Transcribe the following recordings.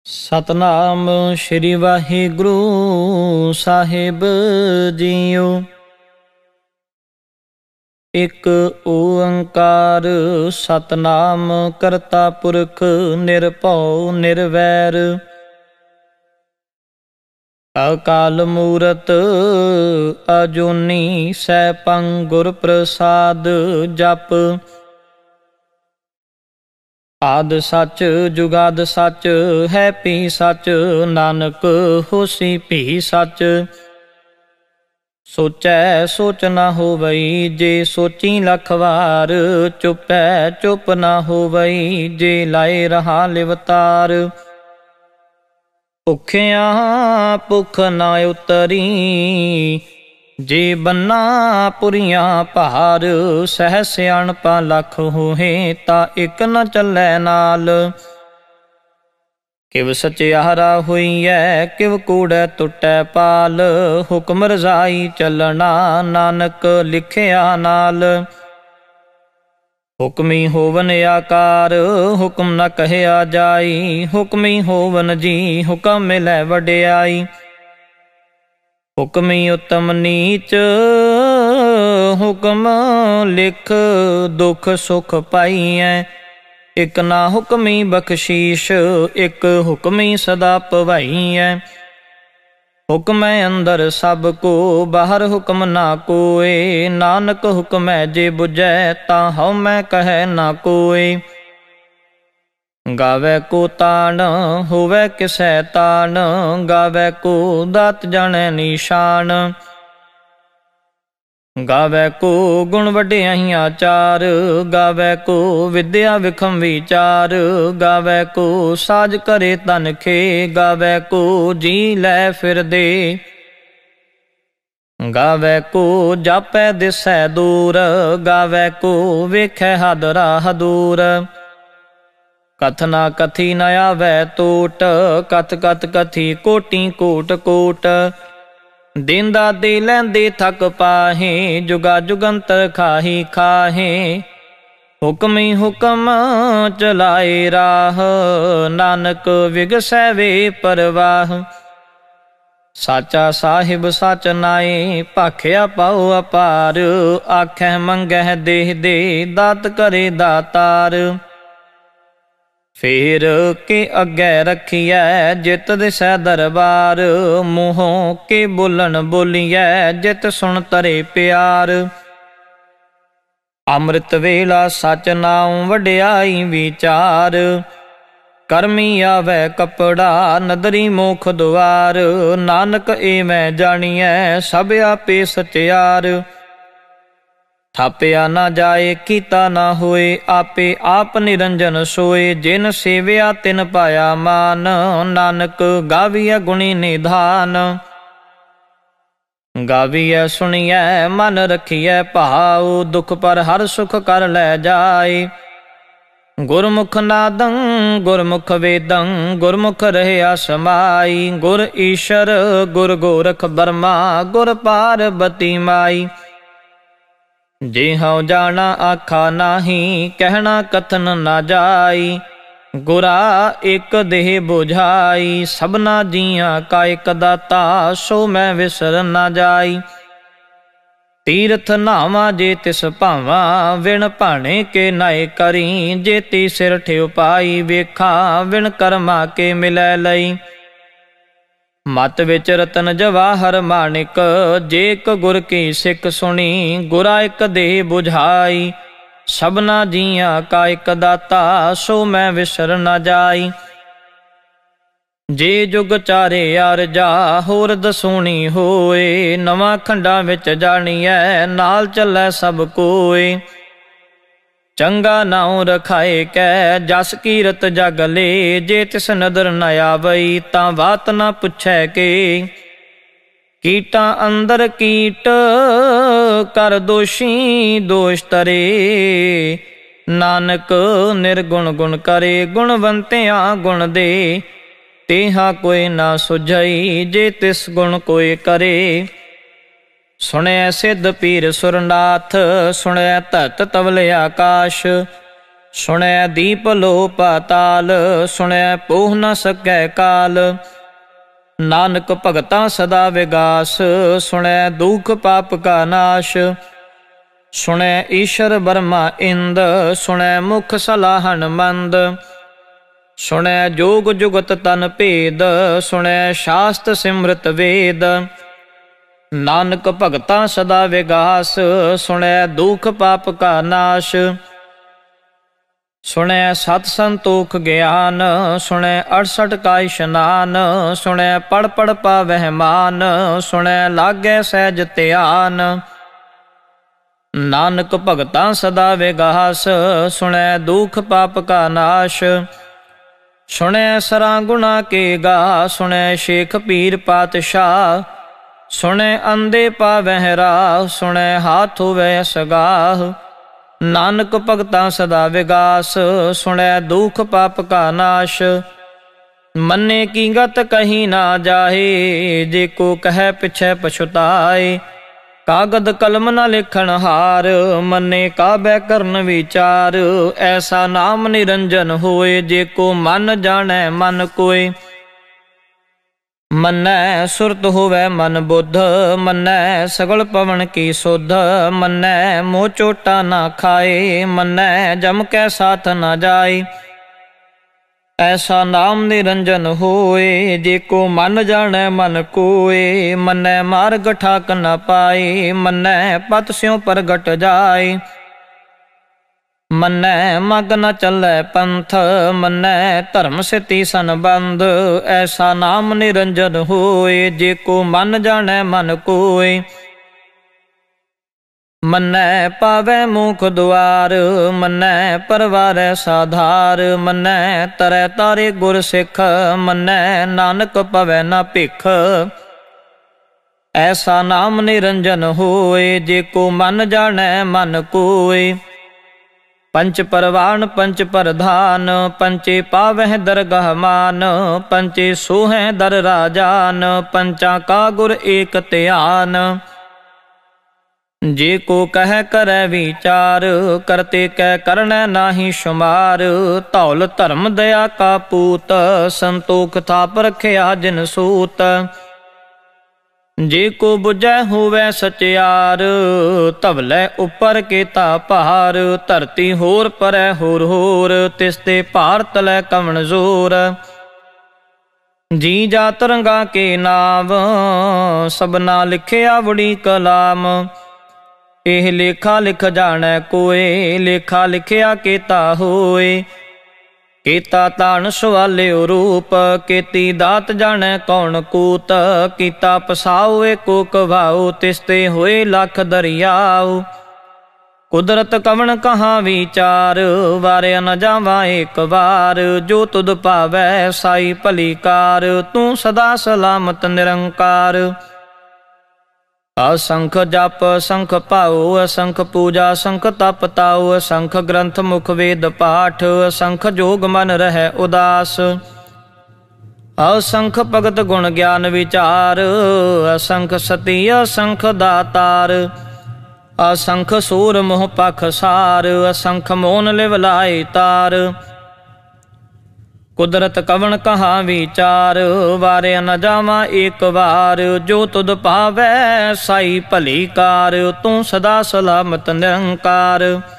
ਸਤਨਾਮ ਸ਼੍ਰੀ ਵਾਹਿਗੁਰੂ ਸਾਹਿਬ ਜੀਓ। ਇੱਕ ਓੰਕਾਰ ਸਤਨਾਮ ਕਰਤਾ ਪੁਰਖ ਨਿਰਭਉ ਨਿਰਵੈਰ। ਅਕਾਲ ਮੂਰਤ ਅਜੂਨੀ ਸੈਭੰ ਗੁਰ ਪ੍ਰਸਾਦ ਜਪ। ਆਦਿ ਸੱਚ ਜੁਗਾਦਿ ਸੱਚ ਹੈ ਭੀ ਸੱਚ, ਨਾਨਕ ਹੋਸੀ ਭੀ ਸੱਚ। ਸੋਚੈ ਸੋਚ ਨਾ ਹੋਵਈ, ਜੇ ਸੋਚੀ ਲੱਖ ਵਾਰ। ਚੁਪੈ ਚੁਪ ਨਾ ਹੋਵਈ, ਜੇ ਲਾਏ ਰਹਾ ਲਿਵਤਾਰ। ਭੁਖਿਆ ਭੁਖ ਨਾ ਉਤਰੀ, ਜੇ ਬੰਨਾ ਪੁਰੀਆਂ ਭਾਰ। ਸਹਿ ਸਿਆਣਪਾ ਲੱਖ ਹੋਹੇ, ਤਾਂ ਇੱਕ ਨ ਚੱਲੈ ਨਾਲ। ਕਿਵ ਸਚਿਆਰਾ ਹੋਈਐ, ਕਿਵ ਕੂੜੈ ਟੁੱਟੈ ਪਾਲ। ਹੁਕਮ ਰਜ਼ਾਈ ਚੱਲਣਾ, ਨਾਨਕ ਲਿਖਿਆ ਨਾਲ। ਹੁਕਮੀ ਹੋਵਨ ਆਕਾਰ, ਹੁਕਮ ਨ ਕਹਿਆ ਜਾਈ। ਹੁਕਮੀ ਹੋਵਨ ਜੀ, ਹੁਕਮ ਮਿਲੈ ਵਡਿਆਈ। ਹੁਕਮੀ ਉਤਮ ਨੀਚ, ਹੁਕਮ ਲਿਖ ਦੁਖ ਸੁਖ ਪਾਈਐ। ਇਕ ਨਾ ਹੁਕਮੀ ਬਖਸ਼ੀਸ਼, ਇਕ ਹੁਕਮੀ ਸਦਾ ਭਵਾਈਐ। ਹੁਕਮੈ ਅੰਦਰ ਸਭ ਕੋ, ਬਾਹਰ ਹੁਕਮ ਨਾ ਕੋਇ। ਨਾਨਕ ਹੁਕਮੈ ਜੇ ਬੁਝੈ, ਤਾਂ ਹਉਮੈ ਕਹੈ ਨਾ ਕੋਇ। ਗਾਵੈ ਕੋ ਤਾਣ, ਹੋਵੈ ਕਿਸੈ ਤਾਣ। ਗਾਵੈ ਕੋ ਦਾਤ ਜਾਣੈ ਨੀਸ਼ਾਨ। ਗਾਵੈ ਕੋ ਗੁਣ ਵਡਿਆਈਆਂ ਚਾਰ। ਗਾਵੈ ਕੋ ਵਿਦਿਆ ਵਿਖਮ ਵਿਚਾਰ। ਗਾਵੈ ਕੋ ਸਾਜ ਕਰੇ ਤਨ ਖੇ। ਗਾਵੈ ਕੋ ਜੀ ਲੈ ਫਿਰਦੇ। ਗਾਵੈ ਕੋ ਜਾਪੈ ਦਿਸੈ ਦੂਰ। ਗਾਵੈ ਕੋ ਵੇਖੈ ਹਦ ਰਾਹ ਦੂਰ। ਕਥ ਨਾ ਕਥੀ ਨ ਆਵੈ ਟੋਟ, ਕਥ ਕਥ ਕਥੀ ਕੋਟੀ ਕੋਟ ਕੋਟ। ਦੇਂਦਾ ਦੇ ਲੈਂਦੇ ਥਕ ਪਾਹੇ, ਜੁਗਾ ਜੁਗੰਤਰ ਖਾਹੀ ਖਾਹੇ। ਹੁਕਮੀ ਹੁਕਮ ਚਲਾਏ ਰਾਹ, ਨਾਨਕ ਵਿਗਸੈ ਵੇ ਪਰਵਾਹ। ਸਾਚਾ ਸਾਹਿਬ ਸਚ ਨਾਏ, ਭਾਖਿਆ ਪਾਉ ਅਪਾਰ। ਆਖੈ ਮੰਗਹਿ ਦੇਹ ਦੇ, ਦਾਤ ਕਰੇ ਦਾਤਾਰ। ਫੇਰ ਕੇ ਅੱਗੇ ਰੱਖੀਐ, ਜਿਤ ਦਿਸੈ ਦਰਬਾਰ। ਮੂੰਹੋਂ ਕੇ ਬੋਲਣ ਬੋਲੀਐ, ਜਿਤ ਸੁਣ ਤਰੇ ਪਿਆਰ। ਅੰਮ੍ਰਿਤ ਵੇਲਾ ਸਚ ਨਾਉ, ਵਡਿਆਈ ਵਿਚਾਰ। ਕਰਮੀ ਆਵੈ ਕਪੜਾ, ਨਦਰੀ ਮੋਖ ਦੁਆਰ। ਨਾਨਕ ਏਵੈ ਜਾਣੀਐ, ਸਭ ਆਪੇ ਸਚਿਆਰ। ਥਾਪਿਆ ਨਾ ਜਾਏ, ਕੀਤਾ ਨਾ ਹੋਏ, ਆਪੇ ਆਪ ਨਿਰੰਜਨ ਸੋਏ। ਜਿਨ ਸੇਵਿਆ ਤਿਨ ਪਾਇਆ ਮਾਨ, ਨਾਨਕ ਗਾਵੀਐ ਗੁਣੀ ਨਿਧਾਨ। ਗਾਵੀਐ ਸੁਣੀਐ ਮਨ ਰਖੀਐ ਭਾਉ, ਦੁਖ ਪਰ ਹਰ ਸੁਖ ਕਰ ਲੈ ਜਾਏ। ਗੁਰਮੁਖ ਨਾਦੰ ਗੁਰਮੁਖ ਵੇਦੰ, ਗੁਰਮੁਖ ਰਹਿਆ ਸਮਾਈ। ਗੁਰ ਈਸ਼ਰ ਗੁਰ ਗੋਰਖ ਬਰਮਾ, ਗੁਰ ਪਾਰਬਤੀ ਮਾਈ। ਜੇ ਹਉ ਜਾਣਾ ਆਖਾ ਨਾਹੀ, ਕਹਿਣਾ ਕਥਨ ਨਾ ਜਾਈ। ਗੁਰਾ ਇਕ ਦੇਹ ਬੁਝਾਈ, ਸਭਨਾ ਜੀਆਂ ਕਾ ਇਕ ਦਾਤਾ। ਸੋ ਮੈਂ ਵਿਸਰ ਨਾ ਜਾਈ। ਤੀਰਥ ਨਾਵਾਂ ਜੇ ਤਿਸ ਭਾਵਾਂ, ਵਿਣ ਭਾਣੇ ਕੇ ਨਾਏ ਕਰੀ। ਜੇ ਤੀ ਸਿਰ ਠਿਉ ਪਾਈ, ਵੇਖਾਂ ਵਿਣ ਕਰਮਾ ਕੇ ਮਿਲੈ ਲਈ। ਮਤ ਵਿੱਚ ਰਤਨ ਜਵਾਹਰ ਮਾਣਿਕ, ਜੇ ਇਕ ਗੁਰ ਕੀ ਸਿੱਖ ਸੁਣੀ। ਗੁਰਾ ਇਕ ਦੇਹ ਬੁਝਾਈ, ਸਭਨਾ ਜੀਆਂ ਕਾ ਇਕ ਦਾਤਾ। ਸੋ ਮੈਂ ਵਿਸਰ ਨਾ ਜਾਈ। ਜੇ ਜੁਗ ਚਾਰੇ ਅਰਜਾ, ਹੋਰ ਦਸੂਣੀ ਹੋਏ। ਨਵਾਂ ਖੰਡਾਂ ਵਿੱਚ ਜਾਣੀਐ, ਨਾਲ ਚੱਲੈ ਸਭ ਕੋਏ। ਚੰਗਾ ਨਾਉ ਰਖਾਏ ਕੈ, ਜਸ ਕੀਰਤ ਜਗ ਲੇ। ਜੇ ਤਿਸ ਨਦਰ ਨ ਆਵਈ, ਤਾਂ ਬਾਤ ਨਾ ਪੁੱਛੈ ਕੇ। ਕੀਟਾਂ ਅੰਦਰ ਕੀਟ ਕਰ ਦੋਸ਼ੀ, ਦੋਸ਼ ਤਰੇ। ਨਾਨਕ ਨਿਰਗੁਣ ਗੁਣ ਕਰੇ, ਗੁਣਵੰਤਿਆਂ ਗੁਣ ਦੇ। ਤੇਹਾ ਕੋਈ ਨਾ ਸੁਝਈ, ਜੇ ਤਿਸ ਗੁਣ ਕੋਈ ਕਰੇ। ਸੁਣਿਐ ਸਿੱਧ ਪੀਰ ਸੁਰਨਾਥ, ਸੁਣਿਐ ਧਰਤ ਤਵਲ ਆਕਾਸ਼। ਸੁਣੈ ਦੀਪ ਲੋ ਪਾਤਾਲ, ਸੁਣੈ ਪੋਹ ਨ ਸਕੈ ਕਾਲ। ਨਾਨਕ ਭਗਤਾਂ ਸਦਾ ਵਿਗਾਸ, ਸੁਣੈ ਦੁਖ ਪਾਪ ਕਾ ਨਾਸ਼। ਸੁਣੈ ਈਸ਼ਰ ਬਰਮਾ ਇੰਦ, ਸੁਣੈ ਮੁਖ ਸਲਾਹਣ ਮੰਦ। ਸੁਣੈ ਜੋਗ ਜੁਗਤ ਤਨ ਭੇਦ, ਸੁਣੈ ਸ਼ਾਸਤ ਸਿਮਰਤ ਵੇਦ। ਨਾਨਕ ਭਗਤਾਂ ਸਦਾ ਵਿਗਾਸ, ਸੁਣੈ ਦੁਖ ਪਾਪ ਕਾ ਨਾਸ਼। ਸੁਣੈ ਸਤ ਸੰਤੋਖ ਗਿਆਨ, ਸੁਣੈ 68 ਕਾ ਇਸ਼ਨਾਨ। ਸੁਣੈ ਪੜ ਪੜ ਪਾਵਹਿ ਮਾਨ, ਸੁਣੈ ਲਾਗੈ ਸਹਿਜ ਧਿਆਨ। ਨਾਨਕ ਭਗਤਾਂ ਸਦਾ ਵਿਗਾਸ, ਸੁਣੈ ਦੁਖ ਪਾਪ ਕਾ ਨਾਸ਼। ਸੁਣੈ ਸਰਾਂ ਗੁਣਾ ਕੇ ਗਾ, ਸੁਣੈ ਸ਼ੇਖ ਪੀਰ ਪਾਤਸ਼ਾਹ। ਸੁਣੈ ਅੰਧੇ ਪਾਵਹਿ ਰਾਹ, ਸੁਣੈ ਹਾਥ ਹੋਵੈ ਸਗਾਹ। ਨਾਨਕ ਭਗਤਾਂ ਸਦਾ ਵਿਗਾਸ, ਸੁਣੈ ਦੁਖ ਪਾਪ ਕਾ ਨਾਸ਼। ਮੰਨੇ ਕੀ ਗਤ ਕਹੀ ਨਾ ਜਾਹੇ, ਜੇ ਕੋ ਕਹਿ ਪਿਛੈ ਪਛੁਤਾਏ। ਕਾਗਦ ਕਲਮ ਨ ਲਿਖਣ ਹਾਰ, ਮੰਨੇ ਕਾਬੈ ਕਰਨ ਵਿਚਾਰ। ਐਸਾ ਨਾਮ ਨਿਰੰਜਨ ਹੋਏ, ਜੇ ਕੋ ਮਨ ਜਾਣੈ ਮਨ ਕੋਇ। ਮੰਨੈ ਸੁਰਤ ਹੋਵੈ ਮਨ ਬੁੱਧ, ਮੰਨੈ ਸਗਲ ਪਵਨ ਕੀ ਸੁਧ। ਮੰਨੈ ਮੋਹ ਚੋਟਾ ਨਾ ਖਾਏ, ਮੰਨੈ ਜਮ ਕੈ ਸਾਥ ਨਾ ਜਾਏ। ਐਸਾ ਨਾਮ ਨਿਰੰਜਨ ਹੋਏ, ਜੇ ਕੋ ਮਨ ਜਾਣੈ ਮਨ ਕੋਇ। ਮੰਨੈ ਮਾਰਗ ਠਾਕ ਨ ਪਾਏ, ਮੰਨੈ ਪਤ ਸਿਉ ਪ੍ਰਗਟ ਜਾਏ। ਮੰਨੈ ਮਗ ਨ ਚੱਲੈ ਪੰਥ, ਮੰਨੈ ਧਰਮ ਸਿਤੀ ਸੰਬੰਧ। ਐਸਾ ਨਾਮ ਨਿਰੰਜਨ ਹੋਏ, ਜੇ ਕੋ ਮਨ ਜਾਣੈ ਮਨ ਕੋਇ। ਮੰਨੈ ਪਾਵੈ ਮੁਖ ਦੁਆਰ, ਮੰਨੈ ਪਰਵਾਰੈ ਸਾਧਾਰ। ਮੰਨੈ ਤਰੈ ਤਾਰੇ ਗੁਰ ਸਿੱਖ, ਮੰਨੈ ਨਾਨਕ ਪਵੈ ਨ ਭਿਖ। ਐਸਾ ਨਾਮ ਨਿਰੰਜਨ ਹੋਏ, ਜੇ ਕੋ ਮਨ ਜਾਣੈ ਮਨ ਕੋਇ। ਪੰਚ ਪਰਵਾਨ ਪੰਚ ਪ੍ਰਧਾਨ, ਪੰਚੇ ਪਾਵਹਿ ਦਰਗਹ ਮਾਨ। ਪੰਚੇ ਸੋਹੈ ਦਰ ਰਾਜਾਨ, ਪੰਚਾਂ ਕਾ ਗੁਰ ਏਕ ਧਿਆਨ। ਜੇ ਕੋ ਕਹਿ ਕਰੈ ਵਿਚਾਰ, ਕਰਤੇ ਕੈ ਕਰਣੈ ਨਾਹੀ ਸ਼ੁਮਾਰ। ਧੌਲ ਧਰਮ ਦਇਆ ਕਾ ਪੂਤ, ਸੰਤੋਖ ਥਾਪ ਰਖਿਆ ਜਿਨ ਸੂਤ। ਜੇ ਕੋ ਬੁਝੈ ਹੋਵੈ ਸਚਿਆਰ, ਧਵਲੇ ਉੱਪਰ ਕੇਤਾ ਭਾਰ। ਧਰਤੀ ਹੋਰ ਪਰੈ ਹੋਰ ਹੋਰ, ਤਿਸ ਤੇ ਭਾਰ ਤਲੈ ਕਵਣ ਜ਼ੋਰ। ਜੀ ਜਾ ਤਰੰਗਾ ਕੇ ਨਾਮ, ਸਭਨਾ ਲਿਖਿਆ ਵੜੀ ਕਲਾਮ। ਇਹ ਲੇਖਾ ਲਿਖ ਜਾਣੈ ਕੋਇ, ਲੇਖਾ ਲਿਖਿਆ ਕੇਤਾ ਹੋਏ। ਕੀਤਾ ਤਾਣ ਸਵਾਲਿਓ ਰੂਪ, ਕੀਤੀ ਦਾਤ ਜਾਣੈ ਕੌਣ ਕੂਤ। ਕੀਤਾ ਪਸਾਉ ਏਕੋ ਕਵਾਉ, ਤਿਸ ਤੇ ਹੋਏ ਲੱਖ ਦਰਿਆਉ। ਕੁਦਰਤ ਕਵਣ ਕਹਾਂ ਵਿਚਾਰ, ਵਾਰਿਆ ਨ ਜਾਵਾਂ ਏਕ ਵਾਰ। ਜੋ ਤੁਧ ਭਾਵੈ ਸਾਈ ਭਲੀ ਕਾਰ, ਤੂੰ ਸਦਾ ਸਲਾਮਤ ਨਿਰੰਕਾਰ। ਅਸੰਖ ਜਪ ਅਸੰਖ ਭਾਉ, ਅਸੰਖ ਪੂਜਾ ਅਸੰਖ ਤਪ ਤਾਉ। ਅਸੰਖ ਗ੍ਰੰਥ ਮੁਖ ਵੇਦ ਪਾਠ, ਅਸੰਖ ਜੋਗ ਮਨ ਰਹਿ ਉਦਾਸ। ਅਸੰਖ ਭਗਤ ਗੁਣ ਗਿਆਨ ਵਿਚਾਰ, ਅਸੰਖ ਸਤੀ ਅਸੰਖ ਦਾਤਾਰ। ਅਸੰਖ ਸੂਰ ਮੋਹ ਪਖਸਾਰ, ਅਸੰਖ ਮੋਨ ਲਿਵ ਲਾਏ ਤਾਰ। ਕੁਦਰਤ ਕਵਣ ਕਹਾਂ ਵਿਚਾਰ, ਵਾਰਿਆ ਨ ਜਾਵਾਂ ਏਕ ਵਾਰ। ਜੋ ਤੁਧ ਭਾਵੈ ਸਾਈ ਭਲੀ ਕਾਰ, ਤੂੰ ਸਦਾ ਸਲਾਮਤ ਨਿਰੰਕਾਰ।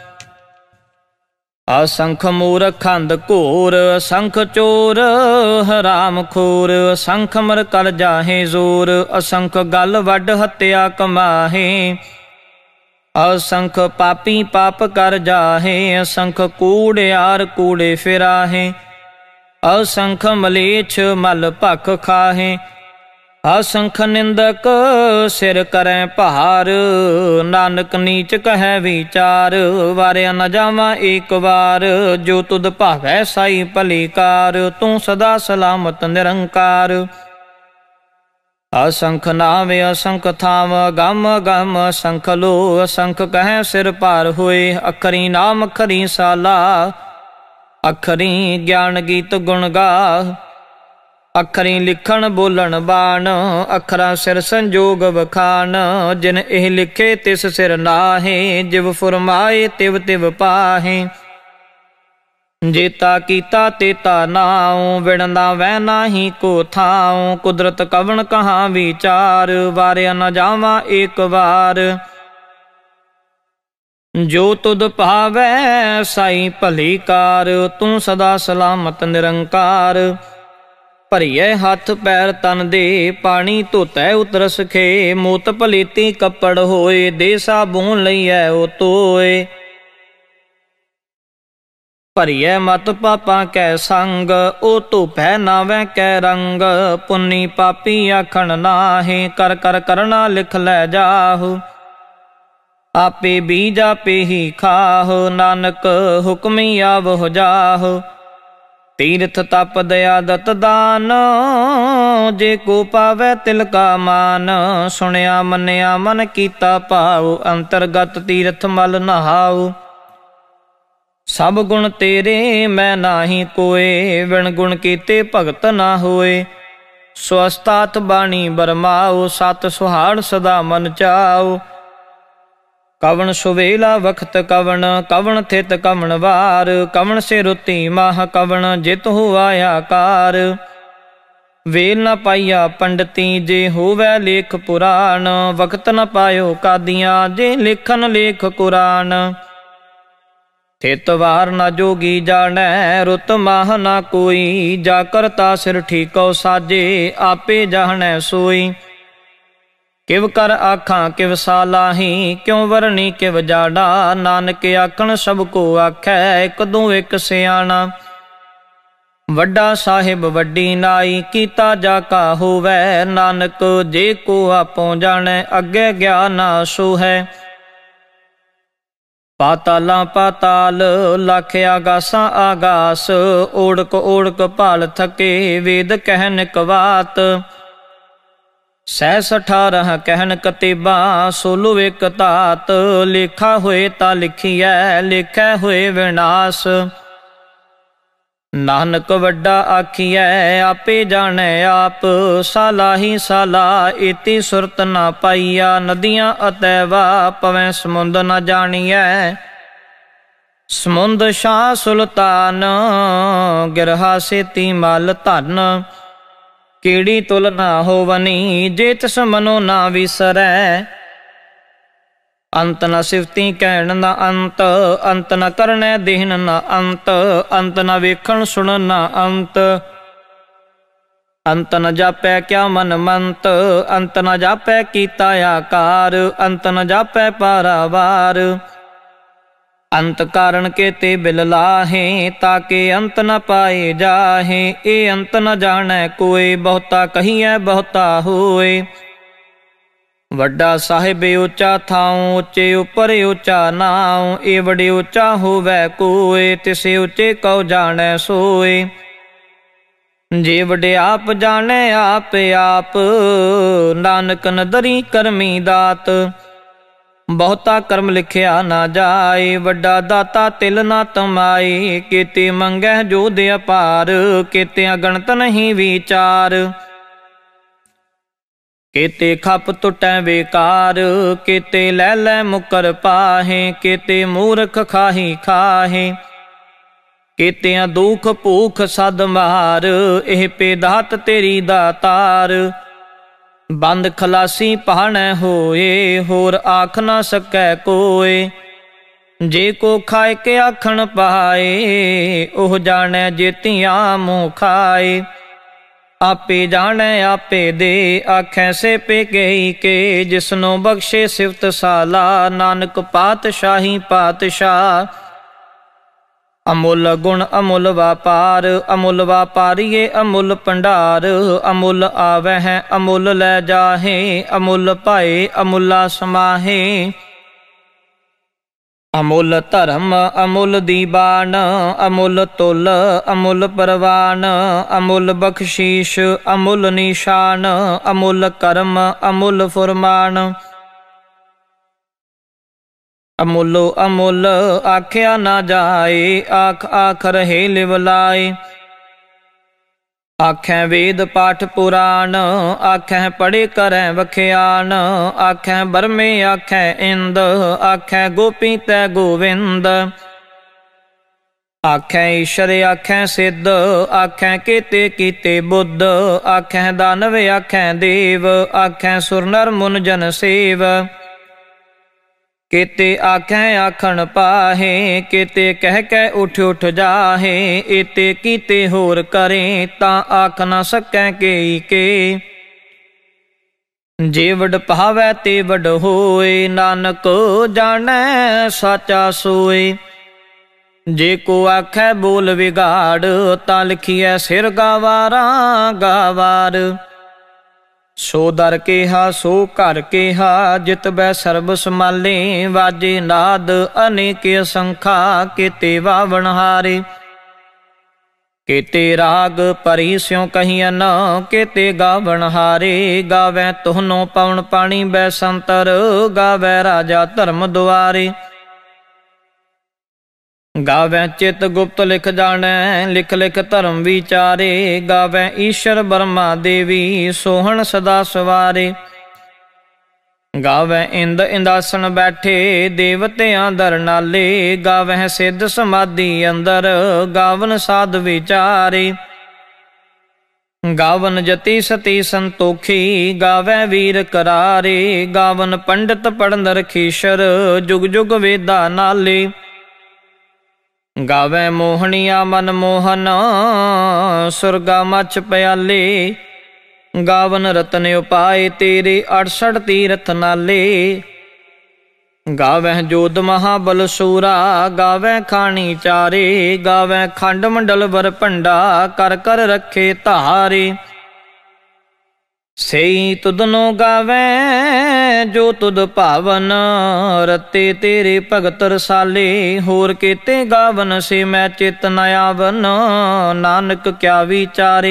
ਅਸੰਖ ਮੂਰਖ ਅੰਧ ਘੋਰ, ਅਸੰਖ ਚੋਰ ਹਰਾਮ ਖੋਰ। ਅਸੰਖ ਮਰ ਕਰ ਜਾਹੇ ਜ਼ੋਰ, ਅਸੰਖ ਗਲ ਵੱਡ ਹੱਤਿਆ ਕਮਾਹੇ। ਅਸੰਖ ਪਾਪੀ ਪਾਪ ਕਰ ਜਾਹੇ, ਅਸੰਖ ਕੂੜਿਆਰ ਕੂੜੇ ਫਿਰਾਹੇ। ਅਸੰਖ ਮਲੇਛ ਮਲ ਭਖ ਖਾਹੇ, ਅਸੰਖ ਨਿੰਦਕ ਸਿਰ ਕਰੈ ਭਾਰ। ਨਾਨਕ ਨੀਚ ਕਹੈ ਵਿਚਾਰ, ਵਾਰਿਆ ਨ ਜਾਵਾਂ ਏਕ ਵਾਰ। ਜੋ ਤੁਧ ਭਾਵੈ ਸਾਈ ਭਲੀ ਕਾਰ, ਤੂੰ ਸਦਾ ਸਲਾਮਤ ਨਿਰੰਕਾਰ। ਅਸੰਖ ਨਾਮ ਅਸੰਖ ਥਾਮ, ਗਮ ਗਮ ਅਸੰਖ ਲੋ। ਅਸੰਖ ਕਹੈ ਸਿਰ ਭਾਰ ਹੋਏ, ਅਖਰੀ ਨਾਮ ਅਖਰੀ ਸਾਲਾ। ਅਖਰੀ ਗਿਆਨ ਗੀਤ ਗੁਣ ਗਾ, ਅਖਰੀ ਲਿਖਣ ਬੋਲਣ ਬਾਣ। ਅਖਰਾਂ ਸਿਰ ਸੰਜੋਗ ਵਖਾਣ, ਜਿਨ ਇਹ ਲਿਖੇ ਤਿਸ ਸਿਰ ਨਾਹੇ। ਜਿਵ ਫੁਰਮਾਏ ਤਿਵ ਤਿਵ ਪਾਹੇ। जेता कीता तेता नाऊं, विणदा वै नाही को थाऊं। कुदरत कवण कहाँ विचार, वारिया न जावा एक बार। जो तुद भावै साई भली कार, तू सदा सलामत निरंकार। भरिए हथ पैर तन दे, पानी धोतै उतरस खे। मोत भलेती कपड़ होए, दे साबून लईऐ ओ तोए। भरिए मत पापा कै संग, ओ धोपै नावै कै रंग। पुन्नी पापी आखण नाहे, कर कर करना लिख लै जाहु। आपे बीज आपे ही खाहो, नानक हुक्मी आवह जाहो। तीर्थ तप दया दत दान, जे को पावै तिल का मान। सुनिया मनिया मन कीता भाव, अंतरगत तीर्थ मल नहाओ। सब गुण तेरे मैं नाही कोय, विण गुण कीते भगत ना होए। स्वस्थात बाणी बरमाओ, सत सुहाड़ सदा मन चाओ। कवण सुवेला वक्त कवण, कवण थित कवण वार। कवण से रुति माह कवण, जित हुआ आकार। वेल न पाइया पंडिती, जे होवै लेख पुराण। वक्त न पायो कादियां, जे लिखन लेख कुरान। थित वार न जोगी जानै, रुत माह न कोई। जा करता सिर ठीकौ साजे, आपे जाहनै सोई। किव कर आखां किव सालाही, क्यों वरनी किव जाड़ा। नानक आखण सब को आखै, एक दू एक सियाणा। वड्डा साहिब वड्डी नाई, कीता जा का होवै। नानक जे को आपो जाणै, अगे ज्ञान सो है। पातालां पाताल, लख आगासां आगास। ओढ़क ओढ़क भाल थके, वेद कहन कवात। 618 कहन कतेबा, 16 एक तात। लेखा होए ता लिखिए, लेखै होए विनाश। नानक वड्डा आखिए, आपे जानै आप। सालाही साला, एती सुरत ना पाइया। नदियां अतैवा, पवैं समुंद न जानिए। समुंद शाह सुल्तान, गिरहा सेती मल धन। केड़ी तुल ना होवनी, जे तिस मनो ना विसरै। अंत न सिफती कहण न अंत, अंत न करनै देहन न अंत। अंत न वेखण सुनन न अंत, अंत न जापै क्या मन मंत। अंत न जापै कीता आकार, अंत न जापै पारावार। अंत कारण के ते बिल लाहे, ताके अंत न पाए जाहे। ए अंत न जानै कोय, बहुता कहिए बहुता होए। वड्डा साहिब ऊंचा थाऊं, ऊंचे उपर ऊंचा नाऊं। ए बड़े ऊंचा होवै कोय, तिसे ऊंचे कौ जानै सोए। जे वडे आप जानै आप आप, नानक नदरी करमी दात। बहुता कर्म लिखिया ना जाए, वड्डा दाता तिल ना तमाए। केते मंगै जो दे अपार, केते अगणत नहीं विचार। केते खप टुटै बेकार, केते लै लै मुकर पाहे। केते मूर्ख खाही खाहे, केतियां दुख भूख सद मार। एह पेदात तेरी दातार, बंद खलासी पहाणै होए। होर आख ना सकै कोय, जे को खाए के आखण पाए। ओह जानै जेतियां मुँह खाए। आपे जानै आपे दे, आखै से पे गई के। जिसनो बख्शे सिफत साला, नानक पातशाही पातशाह। अमुल गुण अमुल व्यापार, अमुल व्यापारिये अमुल भंडार। अमुल आवे है अमुल लै जाहे, अमुल पाए अमुला समाहे। अमुल धर्म अमुल दीवान, अमुल तुल अमुल परवान। अमुल बख्शीश अमुल निशान, अमुल कर्म अमुल फुरमान। अमुलो अमुल आख्या ना जाए, आख आख रहे लिवलाए। आखै वेद पाठ पुराण, आखै पढ़े करै वख्यान। आखै बरमे आखै इंद, आखै गोपी तै गोविंद। आखै ईश्वर आखै सिद्ध आखै केते कीते बुद्ध आखै दानव आखै देव आखै सुर नर मुन जन सेव केते आखै आखण पाहे केते कह कै उठ उठ जाहे एते कीते होर करे ता आख न सकै केई के जे वड पावै ते वड होए नानक जानै साचा सोए जे को आखै बोल विगाड़ ता लिखिए सिर गावारा गावार सो दर केहा सो घर केहा जित बै सर्ब समाले वाजे नाद अनेक असंखा केते वावण हारे केते राग परी स्यों कहियन केते गावण हारे गावै तुहनो पवन पानी बैसंतर गावै राजा धर्म दुआरे गावै चित गुप्त लिख जानै लिख लिख धर्म विचारे गावै ईश्वर ब्रह्मा देवी सोहन सदा सवारे गावै इंद इंदासन बैठे देवतियां दर नाले गावै सिद्ध समाधि अंदर गावन साध विचारे गावन जति सती संतोखी गावै वीर करारे गावन पंडित पढ़न रखीशर जुग जुग वेदा नाले गावै मोहनिया मन मोहन सुरगा मच प्याले गावन रतन उपाय तेरे 68 तीरथ नाले गावै जोध महाबल सूरा गावै खानी चारे गावै खंड मंडल वर भंडा कर कर रखे धारे सेई तुदनो गावै जो तुद भावन रते तेरे भगत रसाले होर केते गावन से मैं चित न आवन नानक क्या विचारे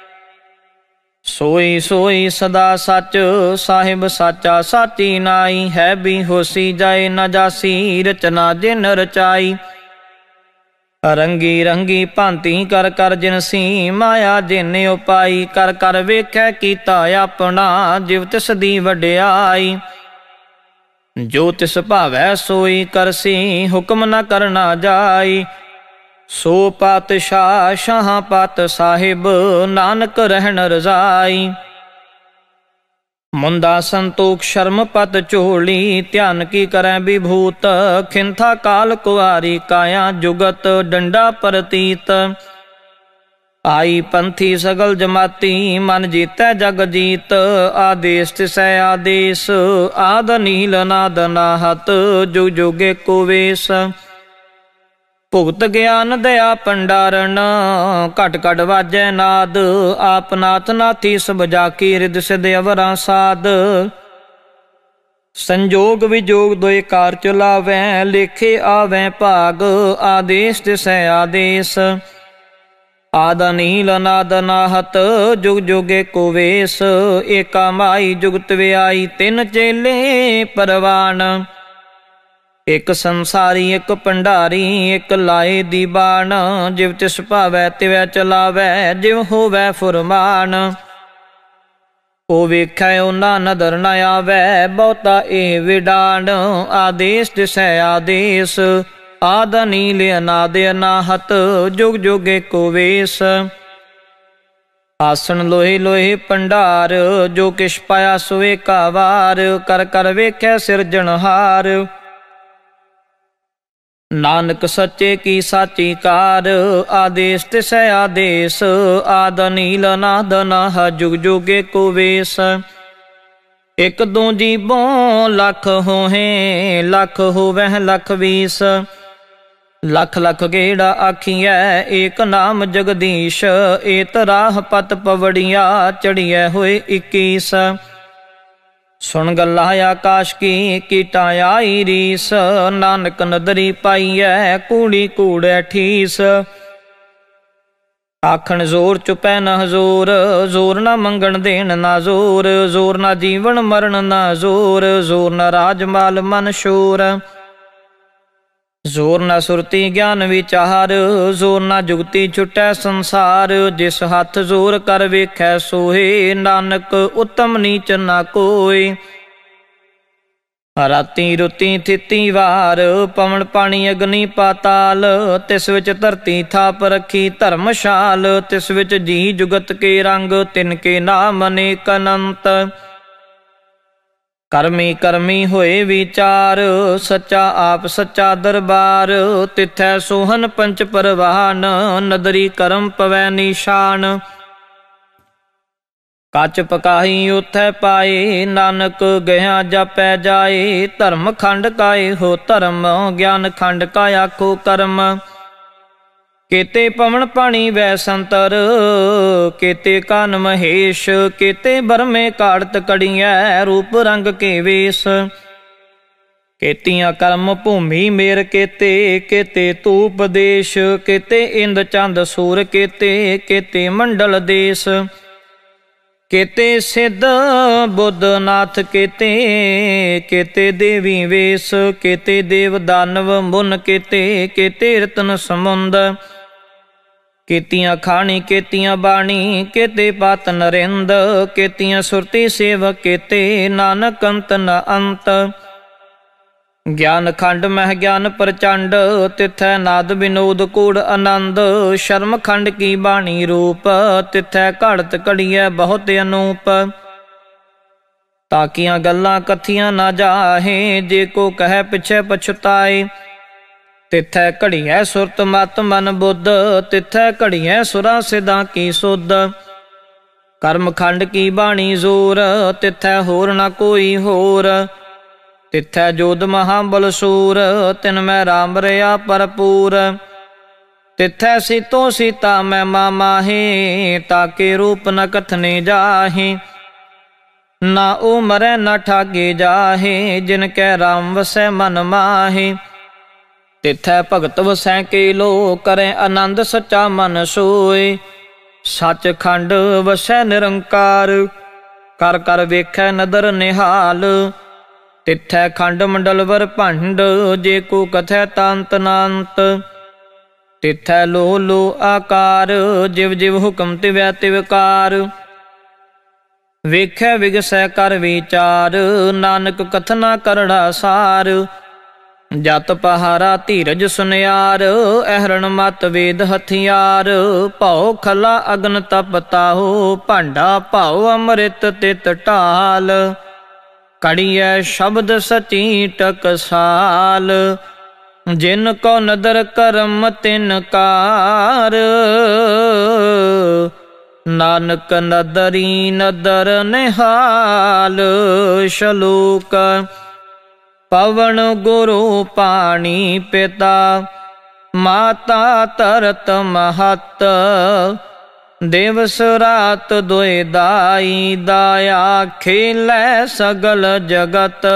सोई सोई सदा सच साहिब साचा साची नाई है भी होसी जाए न जासी रचना जिन रचाई रंगी रंगी भांति कर कर जिनसी माया जिन उपाई कर कर वेखै कीता अपना जिव तिस दी वड्याई जो तिस भावै सोई करसी हुक्म न करना जाई सो पातशाह शाह पात साहिब नानक रहन रजाई मुंदा संतोख शर्म पत चोली ध्यान की करै विभूत खिंथा काल कुआरी काया जुगत डंडा प्रतीत आई पंथी सगल जमाती मन जीतै जग जीत आदेश तिसै आदेश आद नील नाद नाहत जुग जुगे को वेश भुगत ज्ञान दया भंडारण घट घट वाजै नाद आप नाथ नाथी सब जाकी रिद सिद अवरा साध संजोग विजोग दोए कार चलावै लेखे आवै भाग आदेश तिसै आदेश आद नील नाद नाहत जुग जुगे को वेश एका माई जुगत व्याई तिन चेले परवान एक संसारी एक भंडारी एक लाए दी बाण जिव तिस भावै तिवै चलावै जिव होवै फुरमान ओ वेखै ओना नदर न आवै बहुता ए विडाण आदेश तिसै आदेश आद नील अनाद अनाहत जुग जुगे को वेश आसन लोहे लोहे भंडार जो किश पाया सोए का वार कर कर वेखै सिरजनहार नानक सच्चे की साची कार आदेश तिसै आदेश आद नील नाद नाह जुग जुगे को वेश एक दो जीबों लख होहे लख होवह लख 20 लख लख गेड़ा आखिए एक नाम जगदीश एत राह पत पवड़िया चढ़िए हुए 21 सुन गल्ला आकाश की कीटा आई रीस नानक नदरी पाईऐ कूड़ी कूड़े ठीस आखन जोर चुपै न हजूर जोर न मंगण देन ना जोर जोर न जीवन मरण ना जोर जोर न राजमाल मन शोर जोर न सुरती ज्ञान विचार जोर न जुगती छुटै संसार जिस हथ जोर कर वेखै सोहे नानक उत्तम नीच ना कोई ਰਾਤੀ ਰੁੱਤੀ ਥਿੱਤੀ ਵਾਰ, ਪਵਨ ਪਾਣੀ ਅਗਨੀ ਪਾਤਾਲ। ਤਿਸ ਵਿੱਚ ਧਰਤੀ ਥਾਪ ਰੱਖੀ ਧਰਮਸ਼ਾਲ, ਤਿਸ ਵਿੱਚ ਜੀ ਜੁਗਤ ਕੇ ਰੰਗ, ਤਿਨ ਕੇ ਨਾਮ ਅਨੇਕ ਅਨੰਤ। ਕਰਮੀ ਕਰਮੀ ਹੋਏ ਵਿਚਾਰ, ਸੱਚਾ ਆਪ ਸੱਚਾ ਦਰਬਾਰ। ਤਿਥੈ ਸੋਹਨ ਪੰਚ ਪਰਵਾਨ, ਨਦਰੀ ਕਰਮ ਪਵੈ ਨਿਸ਼ਾਨ। ਕੱਚ ਪਕਾਹੀ ਉਥੈ ਪਾਏ, ਨਾਨਕ ਗਿਆ ਜਾਪੈ ਜਾਏ। ਧਰਮ ਖੰਡ ਕਾਏ ਹੋ ਧਰਮ, ਗਿਆਨ ਖੰਡ ਕਾ ਆਖੋ ਕਰਮ। ਕੇਤੇ ਪਵਨ ਪਾਣੀ ਵੈ ਸੰਤਰ, ਕੇਤੇ ਕਾਨ ਮਹੇਸ਼। ਕੇਤੇ ਬਰਮੇ ਕਾੜਤ ਕੜੀਐ, ਰੂਪ ਰੰਗ ਕੇ ਵੇਸ। ਕੇਤੀਆਂ ਕਰਮ ਭੂਮੀ ਮੇਰ ਕੇਤੇ, ਕੇਤੇ ਧੂਪ ਦੇਸ਼। ਕੇਤੇ ਇੰਦ ਚੰਦ ਸੂਰ ਕੇਤੇ, ਕੇਤੇ ਮੰਡਲ ਦੇਸ। ਕੇਤੇ ਸਿੱਧ ਬੁੱਧ ਨਾਥ ਕੇਤੇ, ਕੇਤੇ ਦੇਵੀ ਵੇਸ। ਕੇਤੇ ਦੇਵ ਦਾਨਵ ਮੁਨ ਕੇਤੇ, ਕੇਤੇ ਰਤਨ ਸਮੁੰਦ। ਕੇਤੀਆਂ ਖਾਣੀ ਕੇਤੀਆਂ ਬਾਣੀ, ਕੇਤੇ ਪਾਤ ਨਰਿੰਦ। ਕੇਤੀਆਂ ਸੁਰਤੀ ਸੇਵਕ ਕੇਤੇ, ਨਾਨਕ ਅੰਤ ਨ ਅੰਤ। ਗਿਆਨ ਖੰਡ ਮਹਿ ਗਿਆਨ ਪ੍ਰਚੰਡ, ਤਿਥੈ ਨਾਦ ਵਿਨੋਦ ਕੂੜ ਆਨੰਦ। ਸ਼ਰਮ ਖੰਡ ਕੀ ਬਾਣੀ ਰੂਪ, ਤਿਥੈ ਘੜਤ ਘੜੀਐ ਬਹੁਤ ਅਨੂਪ। ਤਾਕੀਆਂ ਗੱਲਾਂ ਕਥੀਆਂ ਨਾ ਜਾਹੇ, ਜੇ ਕੋ ਕਹੈ ਪਿਛੈ ਪਛੁਤਾਏ। ਤਿਥੈ ਘੜੀਐ ਸੁਰਤ ਮਤ ਮਨ ਬੁੱਧ, ਤਿਥੈ ਘੜੀਐ ਸੁਰਾਂ ਸਿਧਾਂ ਕੀ ਸੁਧ। ਕਰਮ ਖੰਡ ਕੀ ਬਾਣੀ ਜ਼ੋਰ, ਤਿਥੈ ਹੋਰ ਨਾ ਕੋਈ ਹੋਰ। ਤਿਥੈ ਜੋਧ ਮਹਾਬਲ ਸੂਰ, ਤਿਨ ਮੈਂ ਰਾਮ ਰਿਆ ਭਰਪੂਰ। ਤਿਥੈ ਸੀਤੋ ਸੀਤਾ ਮੈਂ ਮਾਮਾਹੇ, ਤਾਕੇ ਰੂਪ ਨ ਕਥਨੇ ਜਾਹੇ। ਨਾ ਉਹ ਮਰੈ ਨਾ ਠਾਗੇ ਜਾਹੇ, ਜਿਨ ਕੈ ਰਾਮ ਵਸੈ ਮਨ ਮਾਹੇ। ਤਿਥੈ ਭਗਤ ਵਸੈ ਕੇ ਲੋ, ਕਰੈ ਆਨੰਦ ਸੱਚਾ ਮਨ ਸੋਏ। ਸੱਚ ਖੰਡ ਵਸੈ ਨਿਰੰਕਾਰ, ਕਰ ਕਰ ਵੇਖੈ ਨਦਰ ਨਿਹਾਲ। ਤਿਥੈ ਖੰਡ ਮੰਡਲਵਰ ਭੰਡ, ਜੇ ਕੋ ਕਥੈ ਤਾਂਤ ਨਾਂਤ। ਤਿਥੈ ਲੋ ਲੋ ਆਕਾਰ, ਜਿਵ ਜਿਵ ਹੁਕਮ ਤਿਵੈ ਤਿਵਕਾਰ। ਵੇਖੈ ਵਿਗਸੈ ਕਰ ਵਿਚਾਰ, ਨਾਨਕ ਕਥਨਾ ਕਰੜਾ ਸਾਰ। ਜਤ ਪਹਾਰਾ ਧੀਰਜ ਸੁਨਿਆਰ, ਅਹਰਣ ਮਤ ਵੇਦ ਹਥਿਆਰ। ਭਉ ਖਲਾ ਅਗਨ ਤਪ ਤਾਹੋ, ਭਾਂਡਾ ਭਾਉ ਅੰਮ੍ਰਿਤ ਤਿਤ ਢਾਲ। ਕੜੀਐ ਸ਼ਬਦ ਸਚੀ ਟਕਸਾਲ, ਜਿਨ ਕੋ ਨਦਰ ਕਰਮ ਤਿਨ ਕਾਰ। ਨਾਨਕ ਨਦਰੀ ਨਦਰ ਨਿਹਾਲ। ਸ਼ਲੋਕ। ਪਵਨ ਗੁਰੂ ਪਾਣੀ ਪਿਤਾ, ਮਾਤਾ ਧਰਤ ਮਹਤ। ਦਿਵਸ ਰਾਤ ਦੁਇ ਦਾਈ, ਦਾਇਆ ਖੇਲੈ ਸਗਲ ਜਗਤ।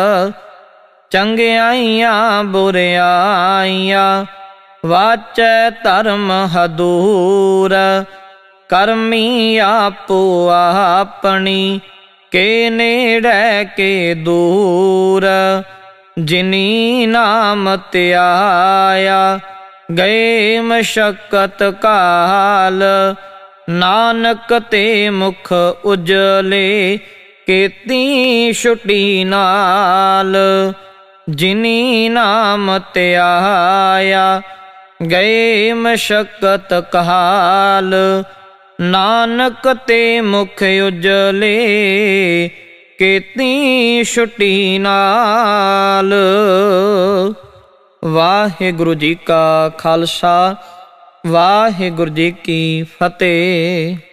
ਚੰਗਿਆਈਆਂ ਬੁਰਿਆਈਆਂ, ਵਾਚੈ ਧਰਮ ਹਦੂਰ। ਕਰਮੀ ਆਪੋ ਆਪਣੀ, ਕੇ ਨੇੜੈ ਕੇ ਦੂਰ। ਜਿਨੀ ਨਾਮ ਧਿਆਇਆ, ਗਏ ਮਸ਼ਕਤ ਕਾਲ। ਨਾਨਕ ਤੇ ਮੁਖ ਉਜਲੇ, ਕੀਤੀ ਛੁਟੀ ਨਾਲ। ਜਿਨੀ ਨਾਮ ਧਿਆਇਆ, ਗਏ ਮਸ਼ਕਤ ਕਾਲ। ਨਾਨਕ ਤੇ ਮੁਖ ਉਜਲੇ, ਕੀਤੀ ਛੁਟੀ ਨਾਲ। ਵਾਹਿਗੁਰੂ ਜੀ ਕਾ ਖਾਲਸਾ, ਵਾਹਿਗੁਰੂ ਜੀ ਕੀ ਫਤਿਹ।